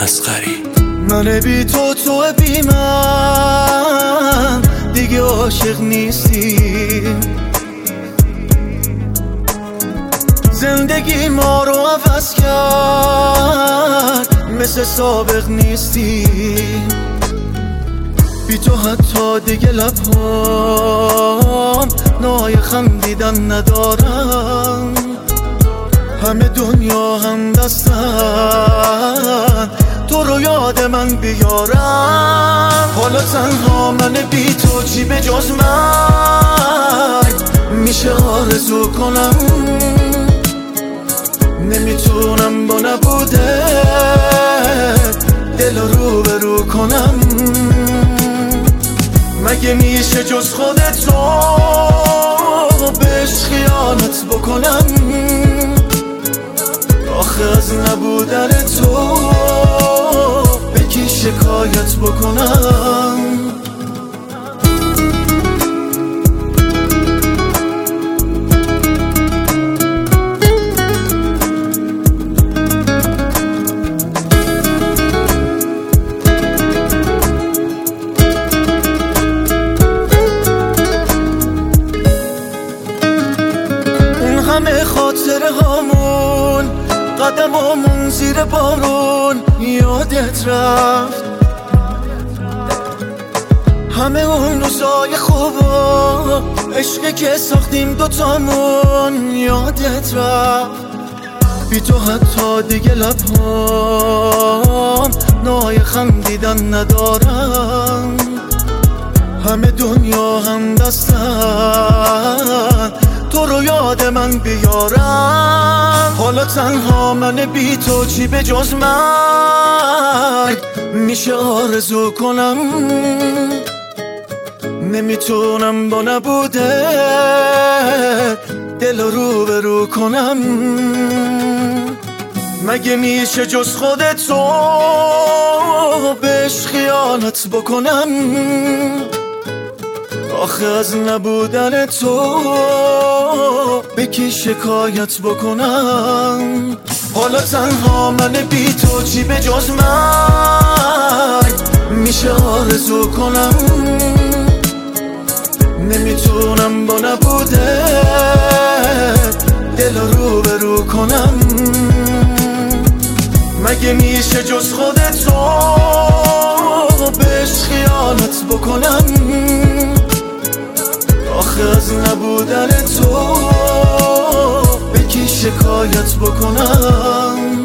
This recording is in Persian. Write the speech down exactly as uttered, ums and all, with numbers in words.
اصغری. من بی تو تو بی من دیگه عاشق نیستیم، زندگی ما رو عوض کرد، مثل سابق نیستیم. بی تو حتی دیگه لبهام نای خندیدن ندارم، همه دنیا هم دستن تو رو یاد من بیارم. حالا تنها من بی تو چی به جز مرگ میشه آرزو کنم، نمیتونم با نبوده دل رو به رو کنم. مگه میشه جز خودتو بهش خیانت بکنم؟ آخه از نبودن تو به کی شکایت بکنم؟ اون همه خاطره هامون، قدمامون زیر بارون یادت رفت، همه اون روزای خوبا عشقی که ساختیم دوتامون یادت رفت. بی تو حتی دیگه لبهام نای خندیدن ندارم، همه دنیا هم دستن تو رو یاد من بیارم. حالا تنها من بی تو چی به جز مرگ میشه آرزو کنم؟ نمیتونم با نبوده دل رو به رو کنم. مگه میشه جز خودتو بهش خیانت بکنم؟ آخه از نبودن تو به کی شکایت بکنم؟ حالا تنها من بی تو چی به جز مرگ میشه آرزو کنم؟ نمیتونم با نبوده دل رو به رو کنم. مگه میشه جز خودتو بهش خیانت بکنم؟ آخه از نبودن تو به کی شکایت بکنم؟